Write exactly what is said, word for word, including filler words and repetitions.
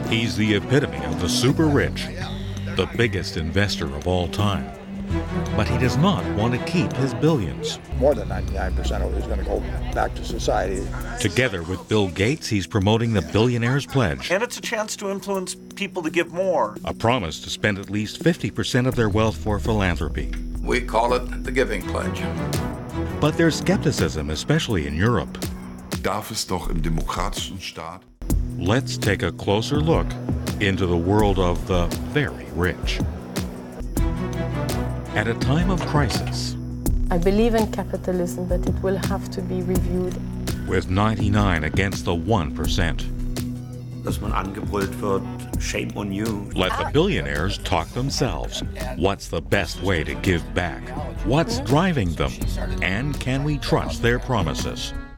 He's the epitome of the super rich, the biggest investor of all time. But he does not want to keep his billions. More than ninety-nine percent of it is going to go back to society. Together with Bill Gates, he's promoting the Billionaire's Pledge. And it's a chance to influence people to give more. A promise to spend at least fifty percent of their wealth for philanthropy. We call it the Giving Pledge. But there's skepticism, especially in Europe. Darf es doch im demokratischen Staat? Let's take a closer look into the world of the very rich. At a time of crisis, I believe in capitalism, but it will have to be reviewed. With ninety-nine against the one percent. Dass man angebrüllt wird, shame on you. Let the billionaires talk themselves. What's the best way to give back? What's driving them? And can we trust their promises?